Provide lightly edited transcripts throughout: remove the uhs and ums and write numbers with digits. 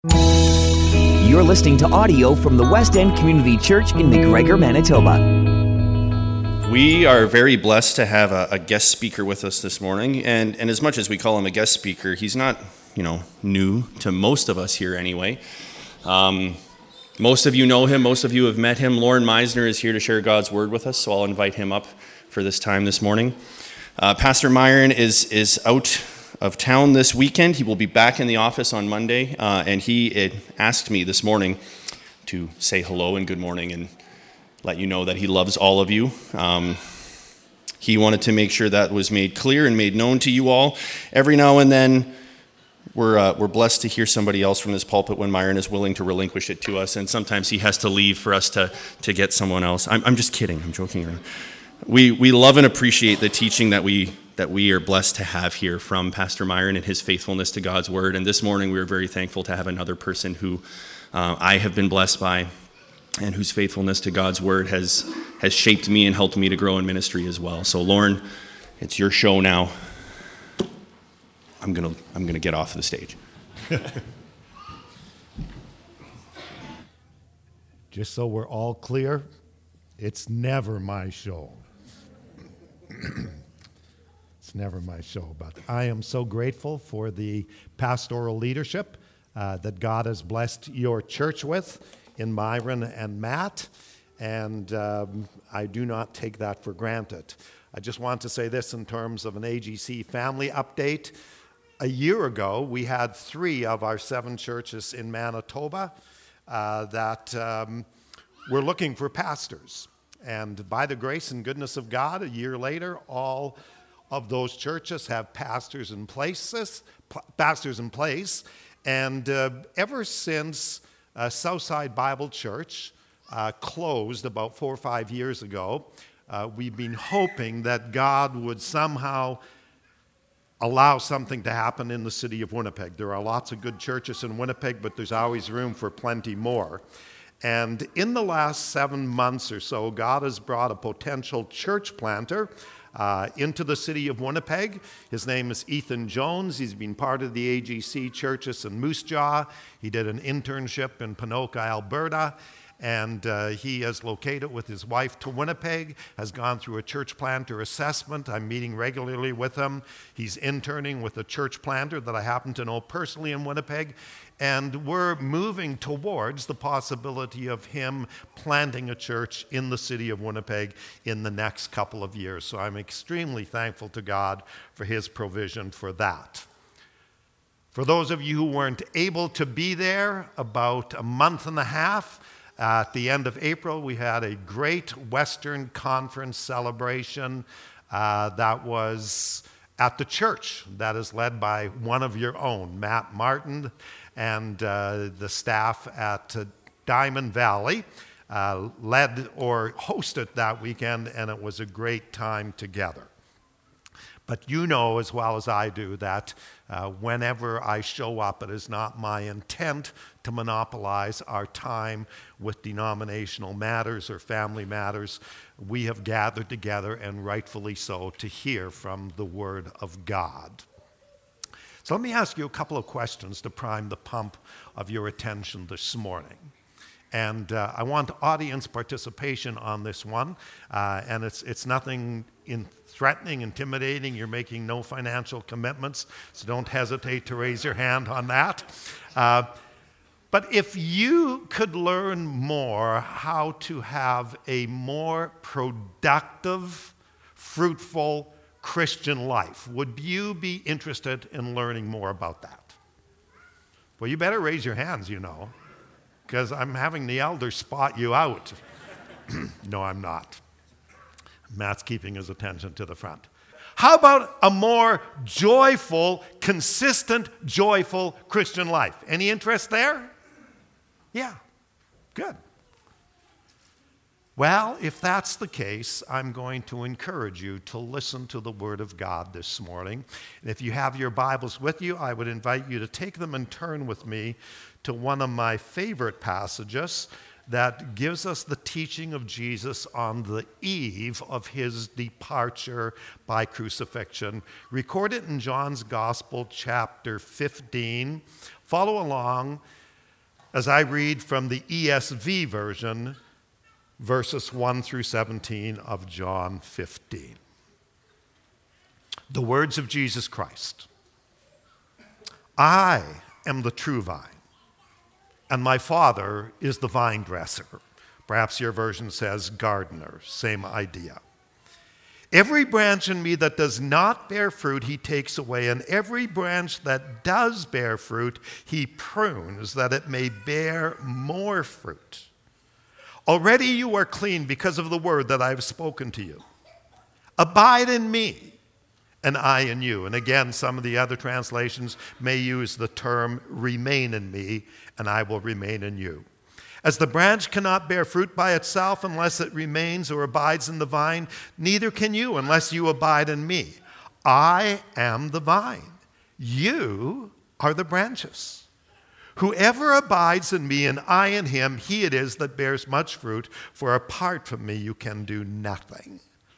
You're listening to audio from the West End Community Church in McGregor, Manitoba. We are very blessed to have a guest speaker with us this morning, and as much as we call him a guest speaker, he's not, new to most of us here anyway. Most of you know him, most of you have met him. Lauren Meisner is here to share God's word with us, so I'll invite him up for this time this morning. Pastor Myron is out of town this weekend. He will be back in the office on Monday, and he asked me this morning to say hello and good morning and let you know that he loves all of you. He wanted to make sure that was made clear and made known to you all. Every now and then, we're blessed to hear somebody else from this pulpit when Myron is willing to relinquish it to us, and sometimes he has to leave for us to get someone else. I'm just kidding. I'm joking around. We love and appreciate the teaching that we are blessed to have here from Pastor Myron and his faithfulness to God's word. And this morning we are very thankful to have another person who I have been blessed by and whose faithfulness to God's word has shaped me and helped me to grow in ministry as well. So Lauren, it's your show now. I'm gonna get off the stage. Just so we're all clear, it's never my show. It's never my show, but I am so grateful for the pastoral leadership that God has blessed your church with in Myron and Matt, and I do not take that for granted. I just want to say this in terms of an AGC family update. A year ago, we had 3 of our 7 churches in Manitoba that were looking for pastors. And by the grace and goodness of God, a year later, all of those churches have pastors in place. And ever since Southside Bible Church closed about 4 or 5 years ago, we've been hoping that God would somehow allow something to happen in the city of Winnipeg. There are lots of good churches in Winnipeg, but there's always room for plenty more. And in the last 7 months or so, God has brought a potential church planter into the city of Winnipeg. His name is Ethan Jones. He's been part of the AGC churches in Moose Jaw. He did an internship in Ponoka, Alberta. And he has located with his wife to Winnipeg, has gone through a church planter assessment. I'm meeting regularly with him. He's interning with a church planter that I happen to know personally in Winnipeg. And we're moving towards the possibility of him planting a church in the city of Winnipeg in the next couple of years. So I'm extremely thankful to God for his provision for that. For those of you who weren't able to be there, about a month and a half, at the end of April, we had a great Western Conference celebration that was at the church that is led by one of your own, Matt Martin, and the staff at Diamond Valley led or hosted that weekend, and it was a great time together. But you know as well as I do that whenever I show up, it is not my intent to monopolize our time with denominational matters or family matters. We have gathered together, and rightfully so, to hear from the Word of God. So let me ask you a couple of questions to prime the pump of your attention this morning. And I want audience participation on this one. And it's nothing threatening, intimidating. You're making no financial commitments, so don't hesitate to raise your hand on that. But if you could learn more how to have a more productive, fruitful Christian life, would you be interested in learning more about that? Well, you better raise your hands, because I'm having the elders spot you out. No, I'm not. Matt's keeping his attention to the front. How about a more joyful, consistent, joyful Christian life? Any interest there? Yeah, good. Well, if that's the case, I'm going to encourage you to listen to the Word of God this morning. And if you have your Bibles with you, I would invite you to take them and turn with me to one of my favorite passages that gives us the teaching of Jesus on the eve of his departure by crucifixion. Recorded in John's Gospel, chapter 15. Follow along. as I read from the ESV version, verses 1 through 17 of John 15. The words of Jesus Christ. I am the true vine, and my Father is the vine dresser. Perhaps your version says gardener, same idea. Every branch in me that does not bear fruit, he takes away, and every branch that does bear fruit, he prunes, that it may bear more fruit. Already you are clean because of the word that I have spoken to you. Abide in me, and I in you. And again, some of the other translations may use the term remain in me, and I will remain in you. As the branch cannot bear fruit by itself unless it remains or abides in the vine, neither can you unless you abide in me. I am the vine. You are the branches. Whoever abides in me and I in him, he it is that bears much fruit, for apart from me you can do nothing.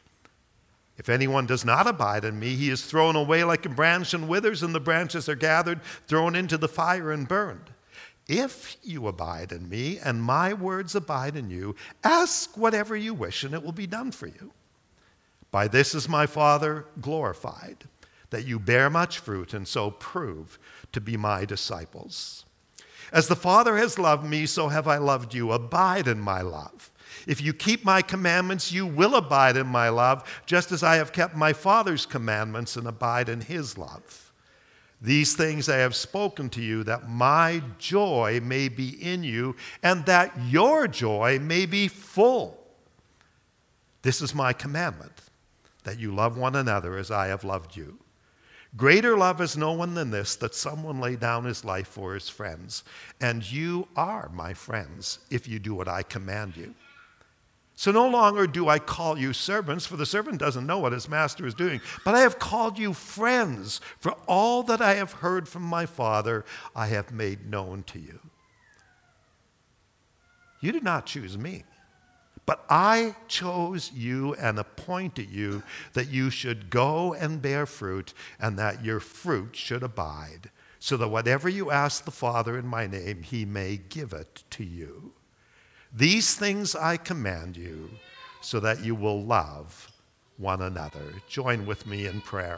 If anyone does not abide in me, he is thrown away like a branch and withers, and the branches are gathered, thrown into the fire and burned. If you abide in me and my words abide in you, ask whatever you wish and it will be done for you. By this is my Father glorified, that you bear much fruit and so prove to be my disciples. As the Father has loved me, so have I loved you. Abide in my love. If you keep my commandments, you will abide in my love, just as I have kept my Father's commandments and abide in his love. These things I have spoken to you, that my joy may be in you, and that your joy may be full. This is my commandment, that you love one another as I have loved you. Greater love is no one than this, that someone lay down his life for his friends. And you are my friends, if you do what I command you. So no longer do I call you servants, for the servant doesn't know what his master is doing. But I have called you friends, for all that I have heard from my Father I have made known to you. You did not choose me, but I chose you and appointed you that you should go and bear fruit, and that your fruit should abide, so that whatever you ask the Father in my name, he may give it to you. These things I command you, so that you will love one another. Join with me in prayer.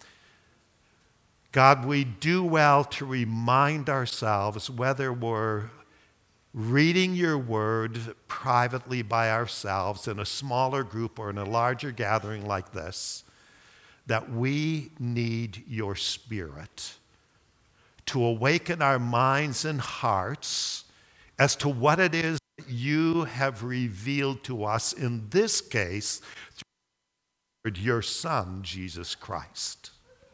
God, we do well to remind ourselves, whether we're reading your word privately by ourselves in a smaller group or in a larger gathering like this, that we need your Spirit to awaken our minds and hearts as to what it is you have revealed to us, in this case, through your Son, Jesus Christ.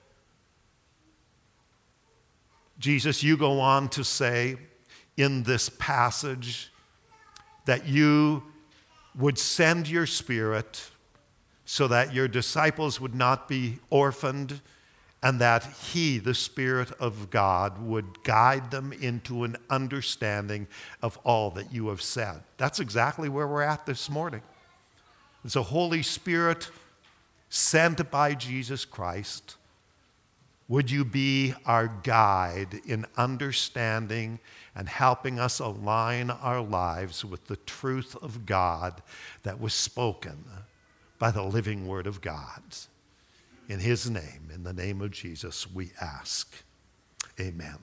Jesus, you go on to say in this passage that you would send your Spirit so that your disciples would not be orphaned, and that he, the Spirit of God, would guide them into an understanding of all that you have said. That's exactly where we're at this morning. It's a Holy Spirit sent by Jesus Christ. Would you be our guide in understanding and helping us align our lives with the truth of God that was spoken by the living Word of God? In his name, in the name of Jesus, we ask. Amen.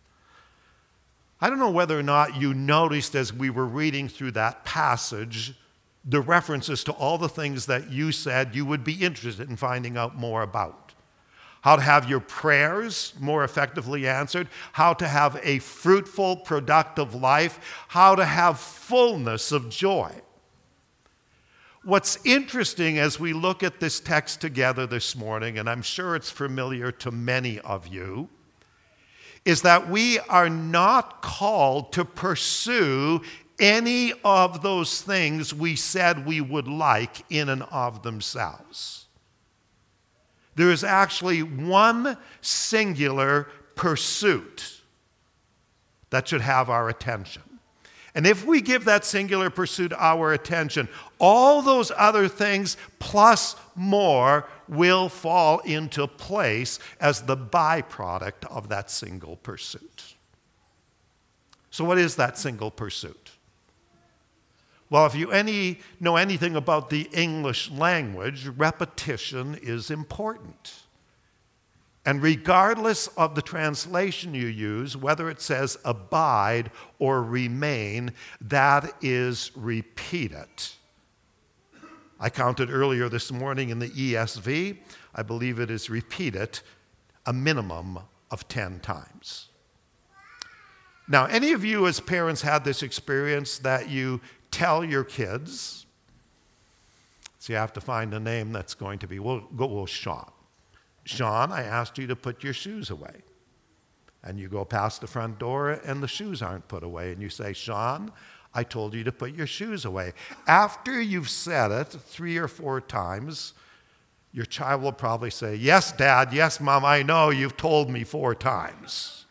I don't know whether or not you noticed as we were reading through that passage the references to all the things that you said you would be interested in finding out more about. How to have your prayers more effectively answered, how to have a fruitful, productive life, how to have fullness of joy. What's interesting as we look at this text together this morning, and I'm sure it's familiar to many of you, is that we are not called to pursue any of those things we said we would like in and of themselves. There is actually one singular pursuit that should have our attention. And if we give that singular pursuit our attention, all those other things plus more will fall into place as the byproduct of that single pursuit. So what is that single pursuit? Well, if you know anything about the English language, repetition is important. And regardless of the translation you use, whether it says abide or remain, that is repeated. I counted earlier this morning in the ESV, I believe it is repeated a minimum of 10 times. Now, any of you as parents had this experience that you tell your kids, so you have to find a name that's going to be, we'll go with Sean. Sean, I asked you to put your shoes away. And you go past the front door and the shoes aren't put away. And you say, Sean, I told you to put your shoes away. After you've said it 3 or 4 times, your child will probably say, yes, Dad, yes, Mom, I know you've told me 4 times.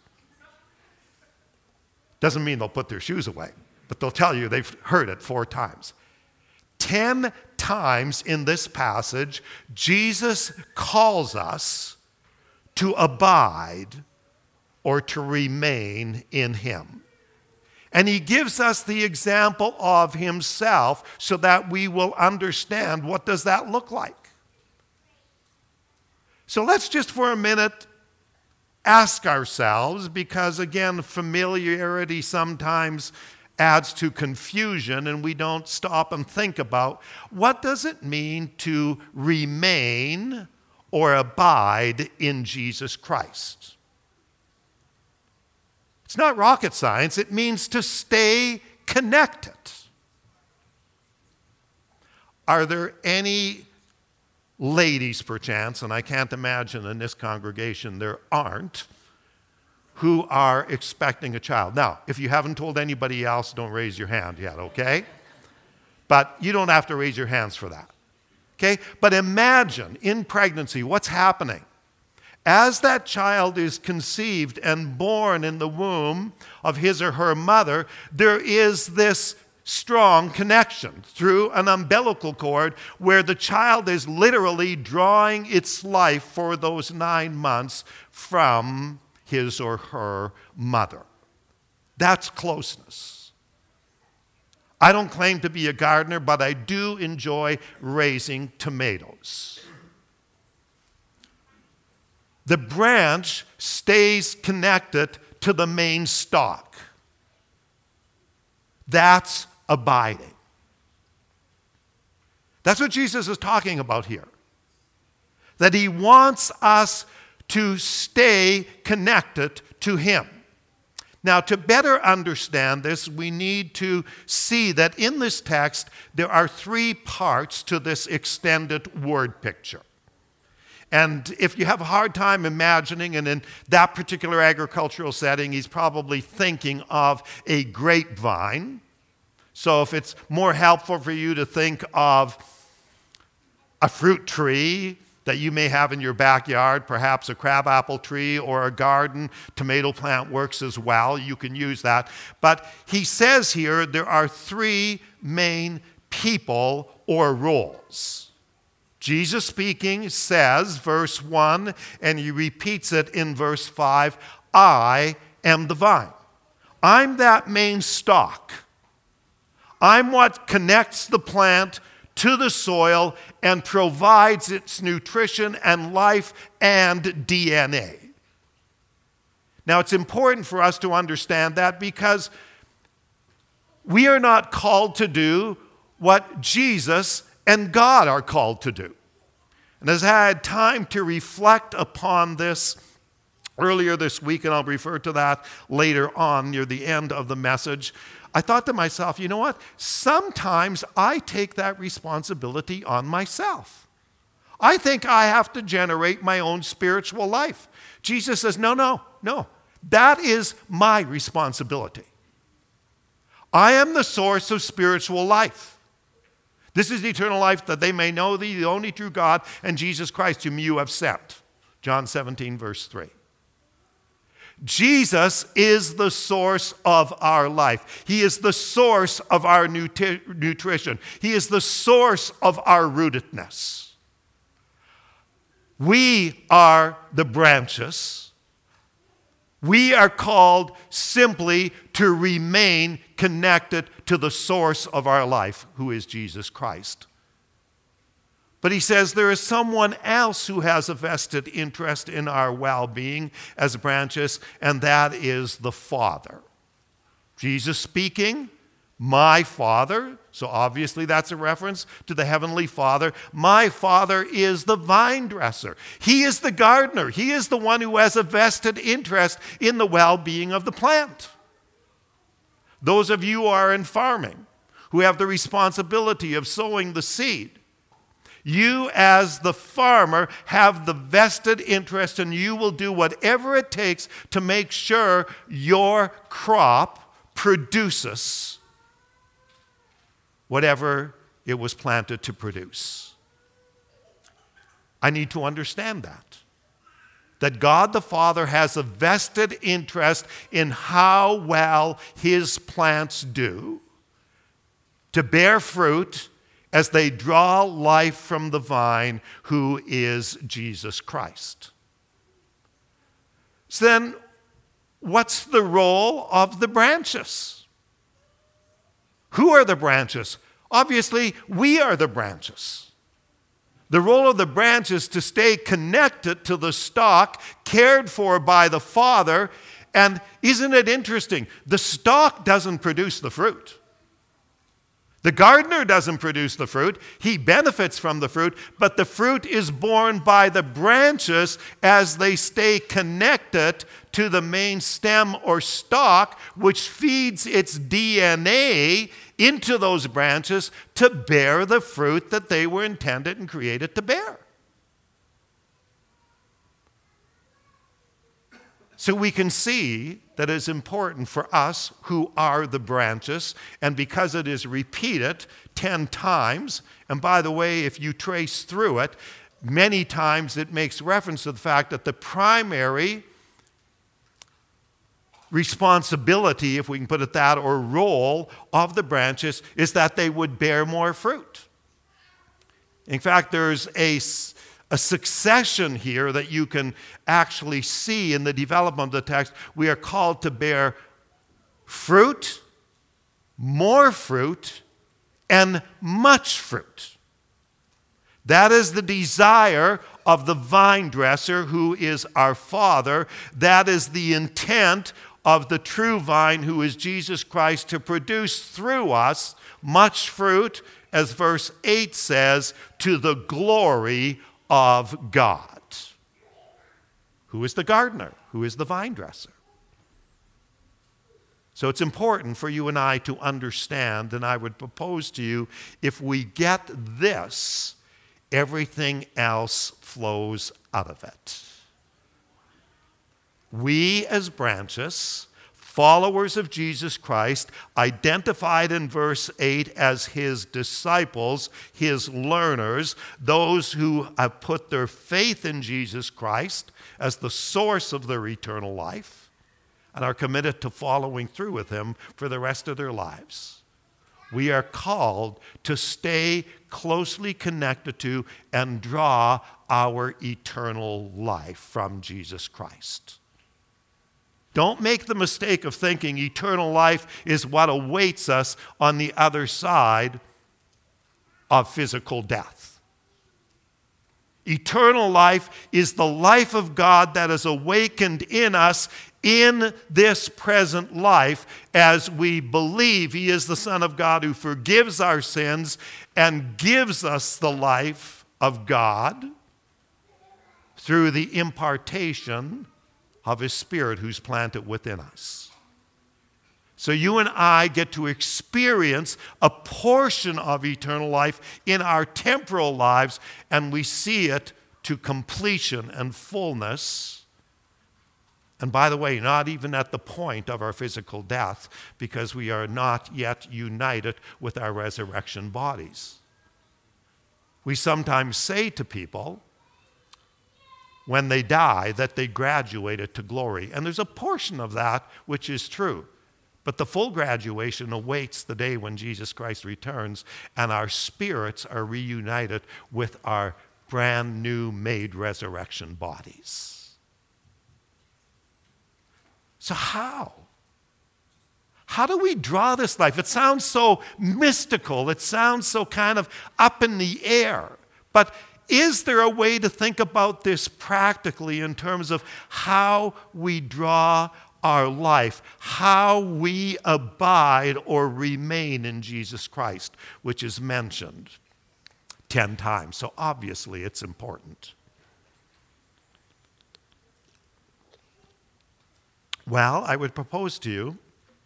Doesn't mean they'll put their shoes away, but they'll tell you they've heard it 4 times. 10 times in this passage, Jesus calls us to abide or to remain in him. And he gives us the example of himself so that we will understand what does that look like. So let's just for a minute ask ourselves, because again, familiarity sometimes adds to confusion and we don't stop and think about what does it mean to remain or abide in Jesus Christ. It's not rocket science, it means to stay connected. Are there any ladies, perchance, and I can't imagine in this congregation there aren't, who are expecting a child? Now, if you haven't told anybody else, don't raise your hand yet, okay? But you don't have to raise your hands for that, okay? But imagine in pregnancy what's happening. As that child is conceived and born in the womb of his or her mother, there is this strong connection through an umbilical cord where the child is literally drawing its life for those 9 months from his or her mother. That's closeness. I don't claim to be a gardener, but I do enjoy raising tomatoes. The branch stays connected to the main stalk. That's abiding. That's what Jesus is talking about here. That he wants us to stay connected to him. Now, to better understand this, we need to see that in this text, there are 3 parts to this extended word picture. And if you have a hard time imagining, and in that particular agricultural setting, he's probably thinking of a grapevine. So if it's more helpful for you to think of a fruit tree that you may have in your backyard, perhaps a crabapple tree or a garden tomato plant works as well. You can use that. But he says here there are 3 main people or roles. Jesus speaking says, verse 1, and he repeats it in verse 5, I am the vine. I'm that main stalk. I'm what connects the plant to the soil and provides its nutrition and life and DNA. Now, it's important for us to understand that because we are not called to do what Jesus and God are called to do. And as I had time to reflect upon this earlier this week, and I'll refer to that later on near the end of the message, I thought to myself, you know what? Sometimes I take that responsibility on myself. I think I have to generate my own spiritual life. Jesus says, no. That is my responsibility. I am the source of spiritual life. This is the eternal life, that they may know thee, the only true God, and Jesus Christ, whom you have sent. John 17, verse 3. Jesus is the source of our life. He is the source of our nutrition. He is the source of our rootedness. We are the branches. We are called simply to remain connected to the source of our life, who is Jesus Christ. But he says there is someone else who has a vested interest in our well-being as branches, and that is the Father. Jesus speaking, my Father, so obviously that's a reference to the Heavenly Father. My Father is the vine dresser. He is the gardener. He is the one who has a vested interest in the well-being of the plant. Those of you who are in farming, who have the responsibility of sowing the seed, you as the farmer have the vested interest, and you will do whatever it takes to make sure your crop produces whatever it was planted to produce. I need to understand that God the Father has a vested interest in how well his plants do to bear fruit as they draw life from the vine, who is Jesus Christ. So then, what's the role of the branches? Who are the branches? Obviously, we are the branches. The role of the branch is to stay connected to the stalk, cared for by the Father. And isn't it interesting? The stalk doesn't produce the fruit. The gardener doesn't produce the fruit. He benefits from the fruit, but the fruit is borne by the branches as they stay connected to the main stem or stalk, which feeds its DNA into those branches to bear the fruit that they were intended and created to bear. So we can see that it is important for us who are the branches, and because it is repeated 10 times, and by the way, if you trace through it, many times it makes reference to the fact that the primary responsibility, if we can put it that, or role of the branches is that they would bear more fruit. In fact, there's a succession here that you can actually see in the development of the text. We are called to bear fruit, more fruit, and much fruit. That is the desire of the vine dresser, who is our Father. That is the intent of the true vine, who is Jesus Christ, to produce through us much fruit, as verse 8 says, to the glory of God. Who is the gardener? Who is the vine dresser? So it's important for you and I to understand, and I would propose to you, if we get this, everything else flows out of it. We as branches, followers of Jesus Christ, identified in verse 8 as his disciples, his learners, those who have put their faith in Jesus Christ as the source of their eternal life and are committed to following through with him for the rest of their lives. We are called to stay closely connected to and draw our eternal life from Jesus Christ. Don't make the mistake of thinking eternal life is what awaits us on the other side of physical death. Eternal life is the life of God that is awakened in us in this present life as we believe he is the Son of God who forgives our sins and gives us the life of God through the impartation of his Spirit who's planted within us. So you and I get to experience a portion of eternal life in our temporal lives, and we see it to completion and fullness. And by the way, not even at the point of our physical death, because we are not yet united with our resurrection bodies. We sometimes say to people, when they die, that they graduated to glory. And there's a portion of that which is true. But the full graduation awaits the day when Jesus Christ returns and our spirits are reunited with our brand new made resurrection bodies. So how? How do we draw this life? It sounds so mystical. It sounds so kind of up in the air. But is there a way to think about this practically in terms of how we draw our life, how we abide or remain in Jesus Christ, which is mentioned 10 times. So obviously it's important. Well, I would propose to you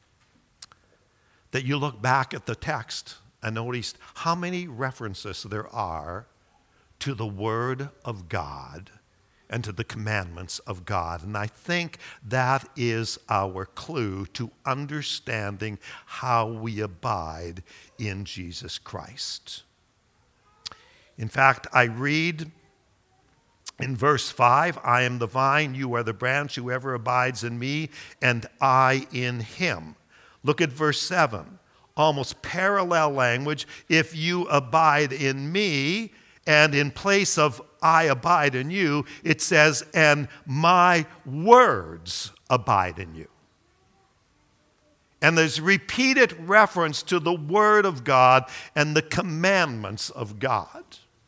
that you look back at the text and notice how many references there are to the Word of God and to the commandments of God. And I think that is our clue to understanding how we abide in Jesus Christ. In fact, I read in verse 5, I am the vine, you are the branch, whoever abides in me, and I in him. Look at verse 7, almost parallel language. If you abide in me, and in place of I abide in you, it says, and my words abide in you. And there's repeated reference to the Word of God and the commandments of God.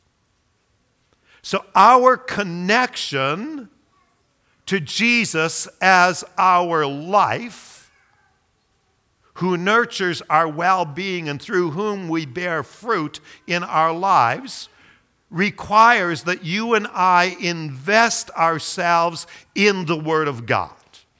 So our connection to Jesus as our life, who nurtures our well-being and through whom we bear fruit in our lives, requires that you and I invest ourselves in the Word of God.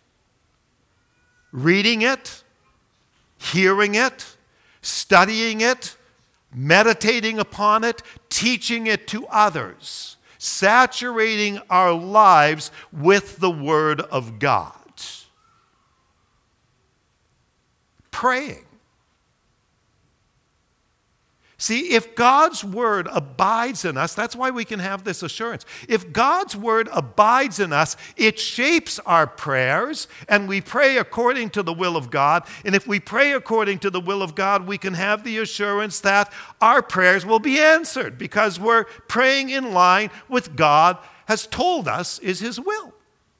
Reading it, hearing it, studying it, meditating upon it, teaching it to others, saturating our lives with the Word of God. Praying. See, if God's Word abides in us, that's why we can have this assurance. If God's Word abides in us, it shapes our prayers, and we pray according to the will of God. And if we pray according to the will of God, we can have the assurance that our prayers will be answered because we're praying in line with God has told us is His will.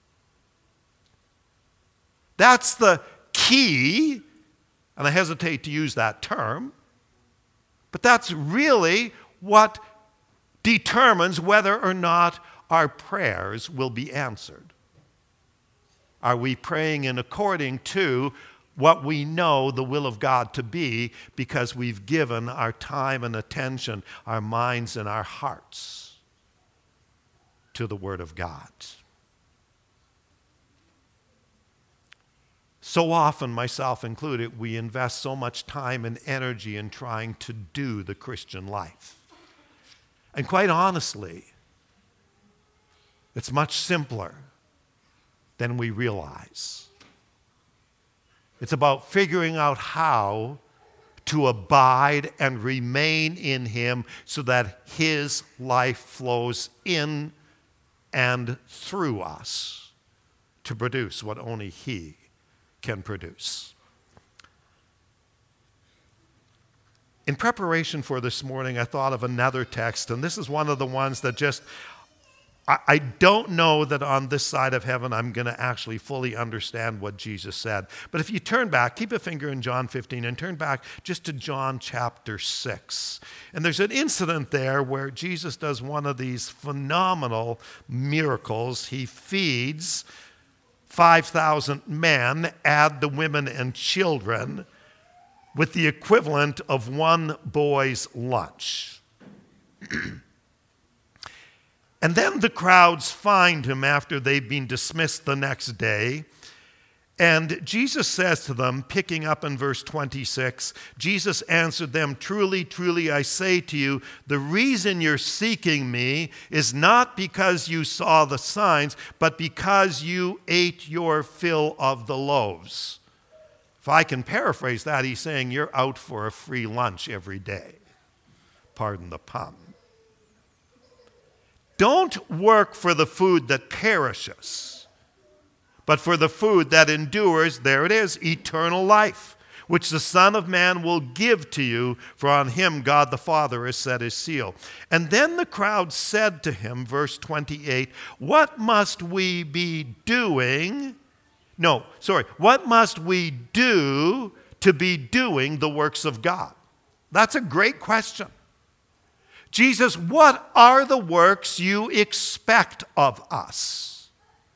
That's the key, and I hesitate to use that term, but that's really what determines whether or not our prayers will be answered. Are we praying in according to what we know the will of God to be because we've given our time and attention, our minds and our hearts to the Word of God? So often, myself included, we invest so much time and energy in trying to do the Christian life. And quite honestly, it's much simpler than we realize. It's about figuring out how to abide and remain in Him so that His life flows in and through us to produce what only He can produce. In preparation for this morning, I thought of another text, and this is one of the ones that just, I don't know that on this side of heaven I'm going to actually fully understand what Jesus said. But if you turn back, keep a finger in John 15 and turn back just to John chapter 6. And there's an incident there where Jesus does one of these phenomenal miracles. He feeds 5,000 men, add the women and children, with the equivalent of one boy's lunch. And then the crowds find him after they've been dismissed the next day. And Jesus says to them, picking up in verse 26, Jesus answered them, "Truly, truly, I say to you, the reason you're seeking me is not because you saw the signs, but because you ate your fill of the loaves." If I can paraphrase that, he's saying you're out for a free lunch every day. Pardon the pun. Don't work for the food that perishes, but for the food that endures, there it is, eternal life, which the Son of Man will give to you, for on him God the Father has set his seal. And then the crowd said to him, verse 28, "What must we be doing No, sorry. What must we do to be doing the works of God? That's a great question. Jesus, what are the works you expect of us?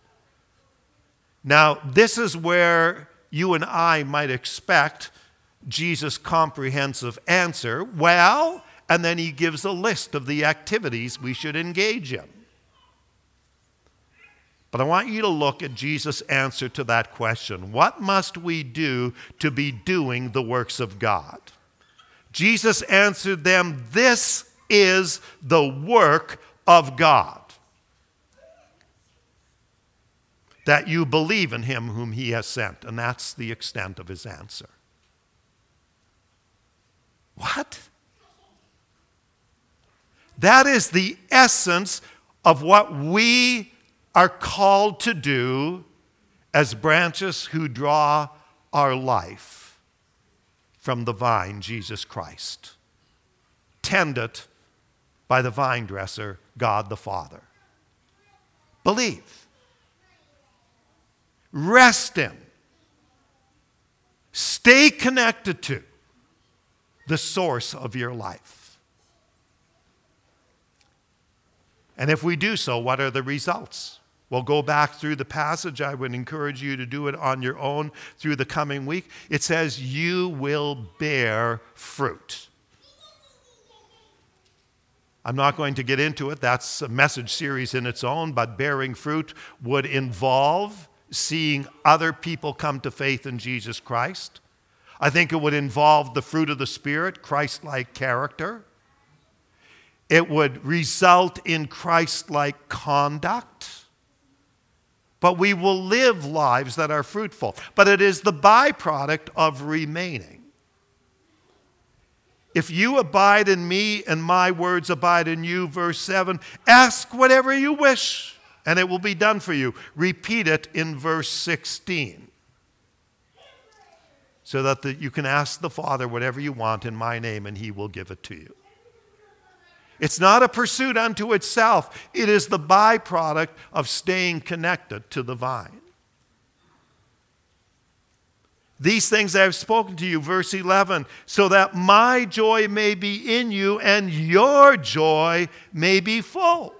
Now, this is where you and I might expect Jesus' comprehensive answer. Well, and then he gives a list of the activities we should engage in. But I want you to look at Jesus' answer to that question. What must we do to be doing the works of God? Jesus answered them, this is the work of God, that you believe in him whom he has sent. And that's the extent of his answer. What? That is the essence of what we are called to do as branches who draw our life from the vine, Jesus Christ. Tend it by the vine dresser, God the Father. Believe. Rest in. Stay connected to the source of your life. And if we do so, what are the results? We'll go back through the passage. I would encourage you to do it on your own through the coming week. It says, you will bear fruit. I'm not going to get into it. That's a message series in its own, but bearing fruit would involve seeing other people come to faith in Jesus Christ. I think it would involve the fruit of the Spirit, Christ-like character. It would result in Christ-like conduct. But we will live lives that are fruitful. But it is the byproduct of remaining. If you abide in me and my words abide in you, verse 7, ask whatever you wish and it will be done for you. Repeat it in verse 16. So that you can ask the Father whatever you want in my name and he will give it to you. It's not a pursuit unto itself. It is the byproduct of staying connected to the vine. These things I have spoken to you, verse 11, so that my joy may be in you and your joy may be full.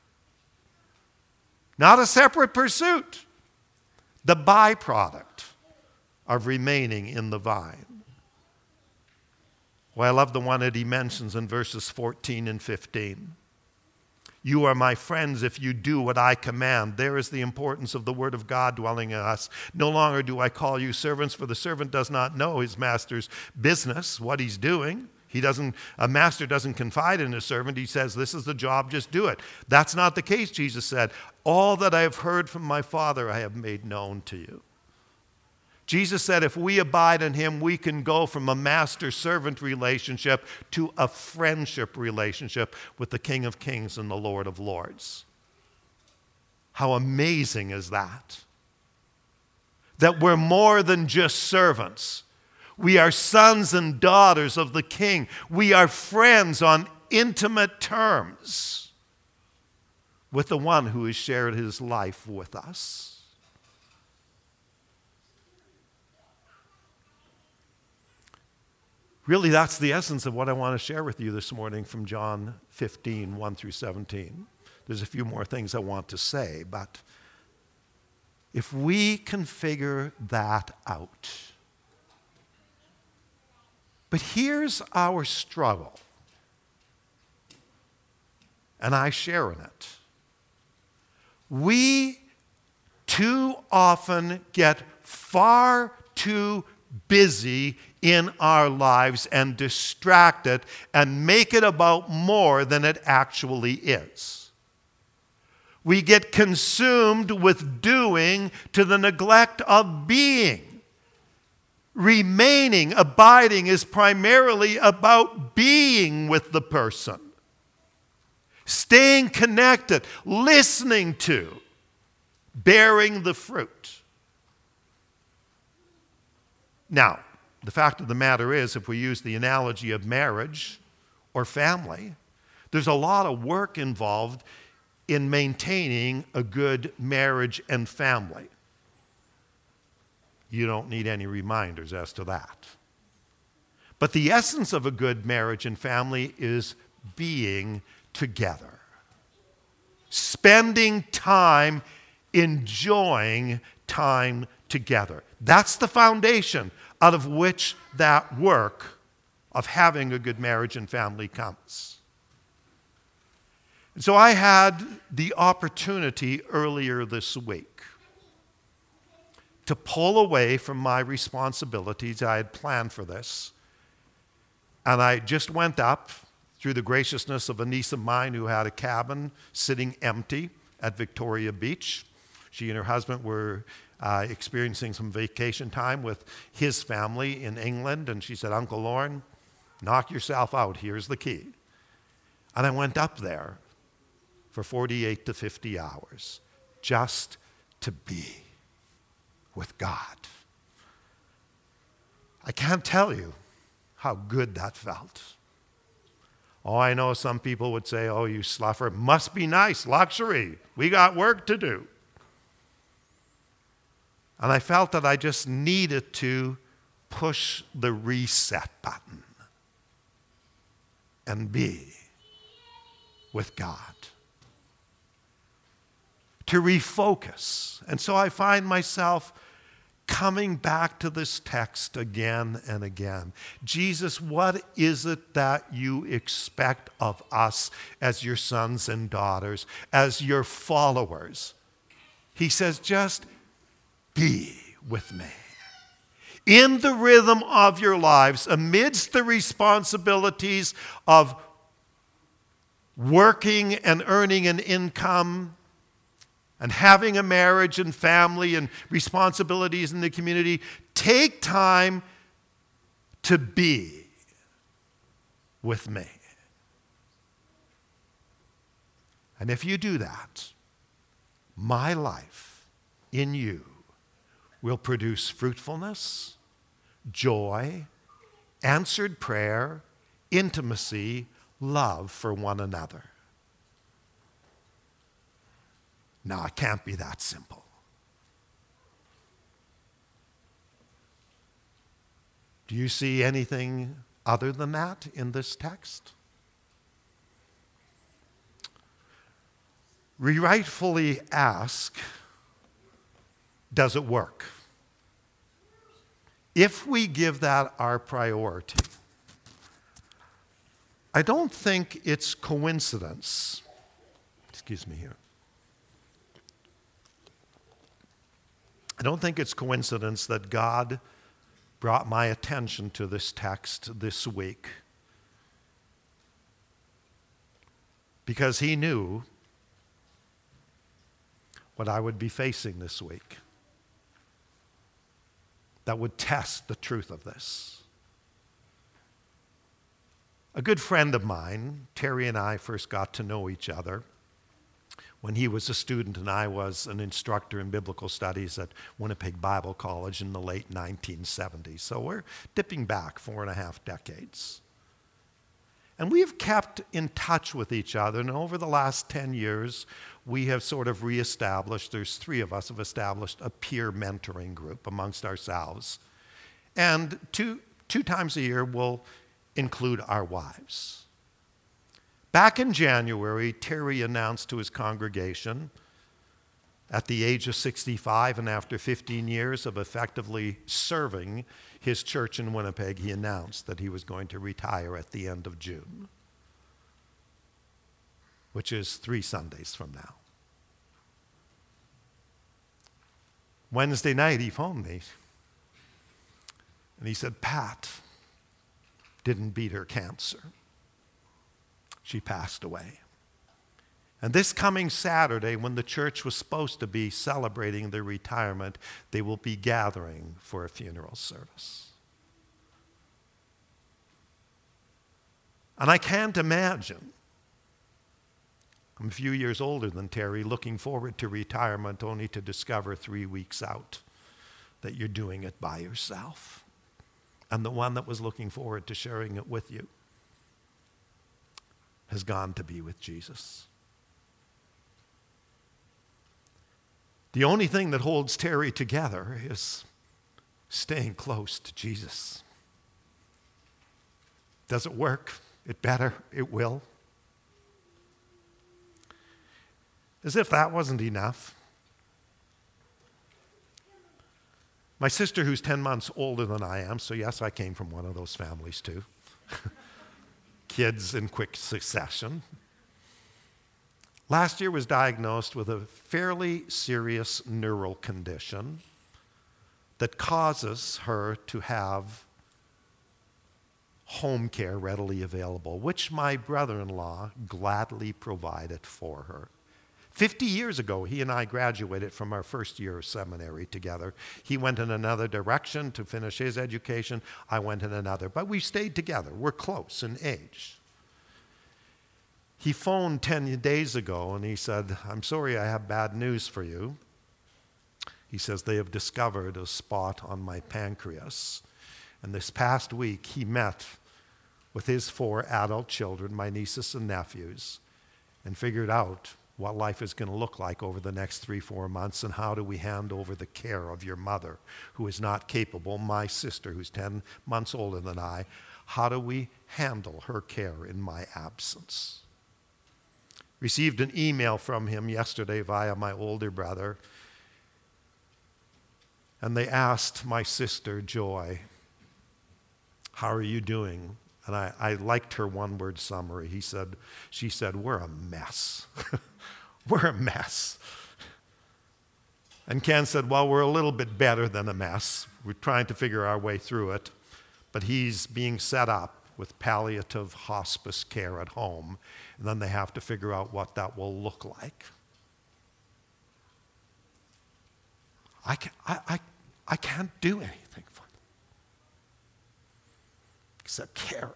Not a separate pursuit. The byproduct of remaining in the vine. Well, I love the one that he mentions in verses 14 and 15. You are my friends if you do what I command. There is the importance of the word of God dwelling in us. No longer do I call you servants, for the servant does not know his master's business, what he's doing. A master doesn't confide in his servant. He says, this is the job, just do it. That's not the case, Jesus said. All that I have heard from my Father I have made known to you. Jesus said if we abide in him, we can go from a master-servant relationship to a friendship relationship with the King of Kings and the Lord of Lords. How amazing is that? That we're more than just servants. We are sons and daughters of the King. We are friends on intimate terms with the one who has shared his life with us. Really, that's the essence of what I want to share with you this morning from John 15, 1 through 17. There's a few more things I want to say, but if we can figure that out. But here's our struggle, and I share in it. We too often get far too busy in our lives and distracted and make it about more than it actually is. We get consumed with doing to the neglect of being. Remaining, abiding is primarily about being with the person. Staying connected, listening to, bearing the fruit. Now, the fact of the matter is, if we use the analogy of marriage or family, there's a lot of work involved in maintaining a good marriage and family. you don't need any reminders as to that. But the essence of a good marriage and family is being together, spending time, enjoying time together. That's the foundation out of which that work of having a good marriage and family comes. And so I had the opportunity earlier this week to pull away from my responsibilities. I had planned for this. And I just went up through the graciousness of a niece of mine who had a cabin sitting empty at Victoria Beach. She and her husband were experiencing some vacation time with his family in England. And she said, Uncle Lorne, knock yourself out. Here's the key. And I went up there for 48 to 50 hours just to be with God. I can't tell you how good that felt. Oh, I know some people would say, oh, you sluffer, must be nice, luxury. We got work to do. And I felt that I just needed to push the reset button and be with God. To refocus. And so I find myself coming back to this text again and again. Jesus, what is it that you expect of us as your sons and daughters, as your followers? He says, just be with me. In the rhythm of your lives, amidst the responsibilities of working and earning an income, and having a marriage and family and responsibilities in the community, take time to be with me. And if you do that, my life in you will produce fruitfulness, joy, answered prayer, intimacy, love for one another. Now, it can't be that simple. Do you see anything other than that in this text? We rightfully ask, does it work? If we give that our priority, I don't think it's coincidence. Excuse me here. I don't think it's coincidence that God brought my attention to this text this week, because he knew what I would be facing this week that would test the truth of this. A good friend of mine, Terry, and I first got to know each other when he was a student and I was an instructor in biblical studies at Winnipeg Bible College in the late 1970s. So we're dipping back 4.5 decades. And we've kept in touch with each other, and over the last 10 years, we have sort of reestablished, there's 3 of us have established a peer mentoring group amongst ourselves. And two times a year, we'll include our wives. Back in January, Terry announced to his congregation, at the age of 65 and after 15 years of effectively serving his church in Winnipeg, he announced that he was going to retire at the end of June, which is 3 Sundays from now. Wednesday night, he phoned me, and he said, Pat didn't beat her cancer. She passed away. And this coming Saturday, when the church was supposed to be celebrating their retirement, they will be gathering for a funeral service. And I can't imagine, I'm a few years older than Terry, looking forward to retirement only to discover 3 weeks out that you're doing it by yourself. And the one that was looking forward to sharing it with you has gone to be with Jesus. The only thing that holds Terry together is staying close to Jesus. Does it work? It better. It will. As if that wasn't enough. My sister, who's 10 months older than I am, so yes, I came from one of those families too. Kids in quick succession. Last year was diagnosed with a fairly serious neural condition that causes her to have home care readily available, which my brother-in-law gladly provided for her. 50 years ago, he and I graduated from our first year of seminary together. He went in another direction to finish his education. I went in another. But we stayed together. We're close in age. He phoned 10 days ago and he said, "I'm sorry, I have bad news for you." He says, "They have discovered a spot on my pancreas." And this past week, he met with his 4 adult children, my nieces and nephews, and figured out what life is going to look like over the next 3-4 months, and how do we hand over the care of your mother, who is not capable, my sister, who's 10 months older than I, how do we handle her care in my absence? Received an email from him yesterday via my older brother, and they asked my sister, Joy, "How are you doing?" And I liked her one-word summary. She said, "We're a mess." We're a mess. And Ken said, "Well, we're a little bit better than a mess. We're trying to figure our way through it." But he's being set up with palliative hospice care at home. And then they have to figure out what that will look like. I can't do anything for them except care.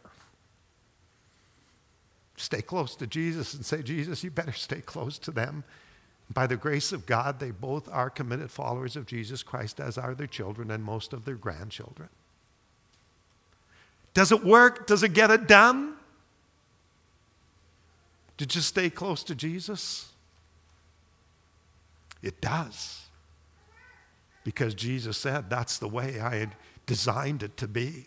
Stay close to Jesus and say, "Jesus, you better stay close to them." By the grace of God, they both are committed followers of Jesus Christ, as are their children and most of their grandchildren. Does it work? Does it get it done? To just stay close to Jesus? It does. Because Jesus said, that's the way I had designed it to be.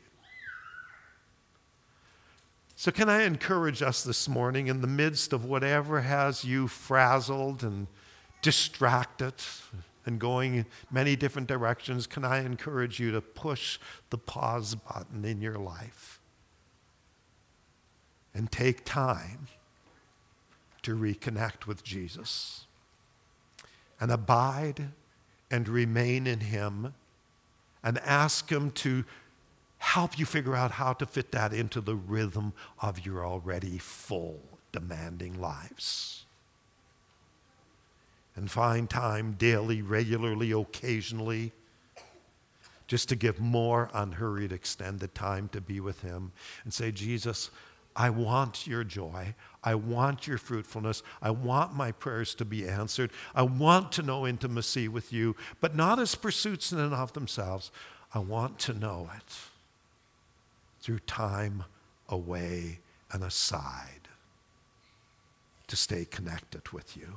So can I encourage us this morning, in the midst of whatever has you frazzled and distracted and going in many different directions, can I encourage you to push the pause button in your life and take time to reconnect with Jesus and abide and remain in him and ask him to help you figure out how to fit that into the rhythm of your already full, demanding lives. And find time daily, regularly, occasionally, just to give more unhurried, extended time to be with him and say, "Jesus, I want your joy. I want your fruitfulness. I want my prayers to be answered. I want to know intimacy with you, but not as pursuits in and of themselves. I want to know it through time away and aside to stay connected with you."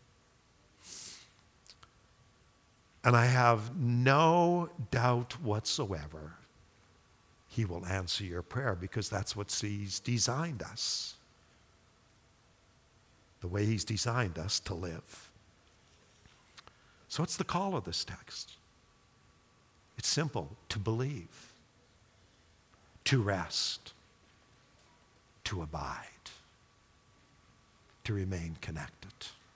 And I have no doubt whatsoever he will answer your prayer, because that's what he's designed us. The way he's designed us to live. So what's the call of this text? It's simple: to believe, to rest, to abide, to remain connected.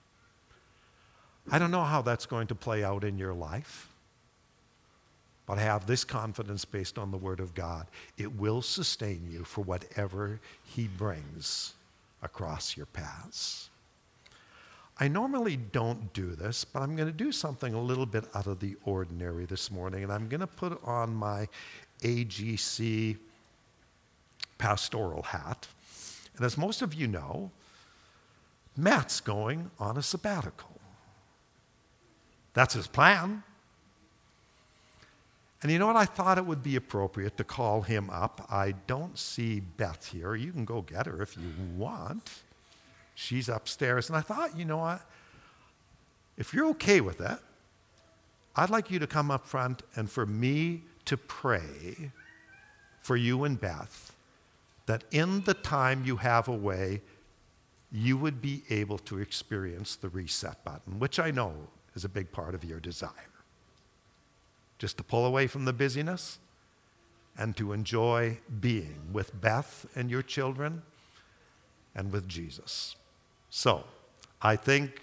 I don't know how that's going to play out in your life, but I have this confidence based on the Word of God. It will sustain you for whatever he brings across your paths. I normally don't do this, but I'm going to do something a little bit out of the ordinary this morning, and I'm going to put on my AGC pastoral hat. And as most of you know, Matt's going on a sabbatical. That's his plan. And you know what? I thought it would be appropriate to call him up. I don't see Beth here. You can go get her if you want. She's upstairs. And I thought, you know what? If you're okay with that, I'd like you to come up front and for me to pray for you and Beth that in the time you have away, you would be able to experience the reset button, which I know is a big part of your desire. Just to pull away from the busyness and to enjoy being with Beth and your children and with Jesus. So, I think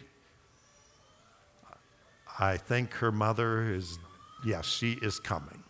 her mother is, yes, she is coming.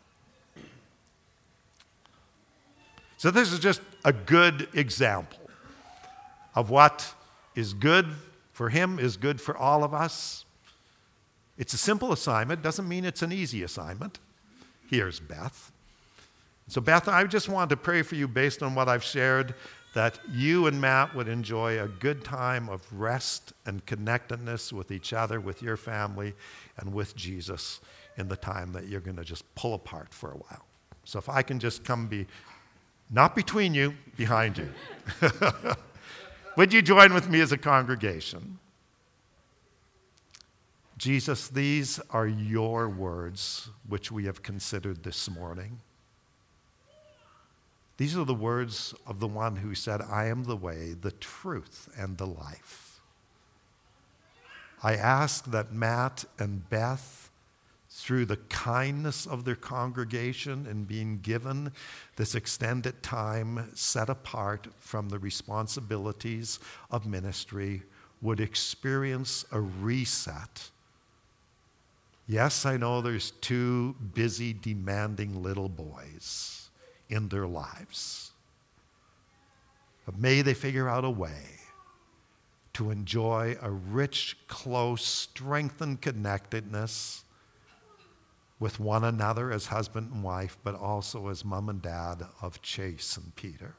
So this is just a good example of what is good for him is good for all of us. It's a simple assignment, doesn't mean it's an easy assignment. Here's Beth. So Beth, I just wanted to pray for you based on what I've shared, that you and Matt would enjoy a good time of rest and connectedness with each other, with your family, and with Jesus in the time that you're going to just pull apart for a while. So if I can just come be, not between you, behind you. Would you join with me as a congregation? Jesus, these are your words which we have considered this morning. These are the words of the one who said, I am the way, the truth, and the life. I ask that Matt and Beth, through the kindness of their congregation and being given this extended time set apart from the responsibilities of ministry, would experience a reset. Yes, I know there's two busy, demanding little boys in their lives. But may they figure out a way to enjoy a rich, close, strengthened connectedness with one another as husband and wife, but also as mom and dad of Chase and Peter.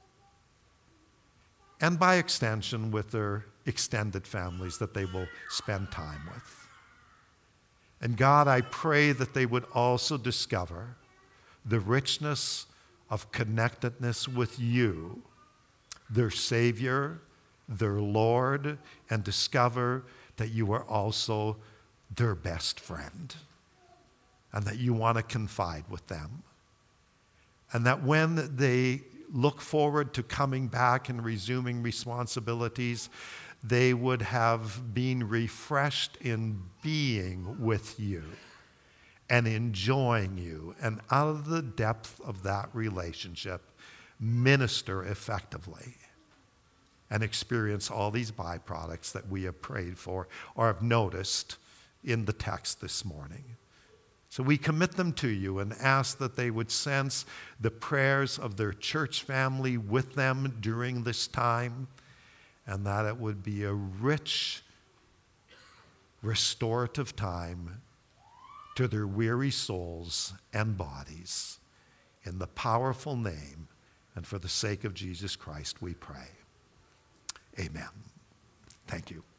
And by extension, with their extended families that they will spend time with. And God, I pray that they would also discover the richness of connectedness with you, their Savior, their Lord, and discover that you are also their best friend and that you want to confide with them. And that when they look forward to coming back and resuming responsibilities, they would have been refreshed in being with you and enjoying you, and out of the depth of that relationship, minister effectively and experience all these byproducts that we have prayed for or have noticed in the text this morning. So we commit them to you and ask that they would sense the prayers of their church family with them during this time, and that it would be a rich, restorative time to their weary souls and bodies. In the powerful name and for the sake of Jesus Christ, we pray. Amen. Thank you.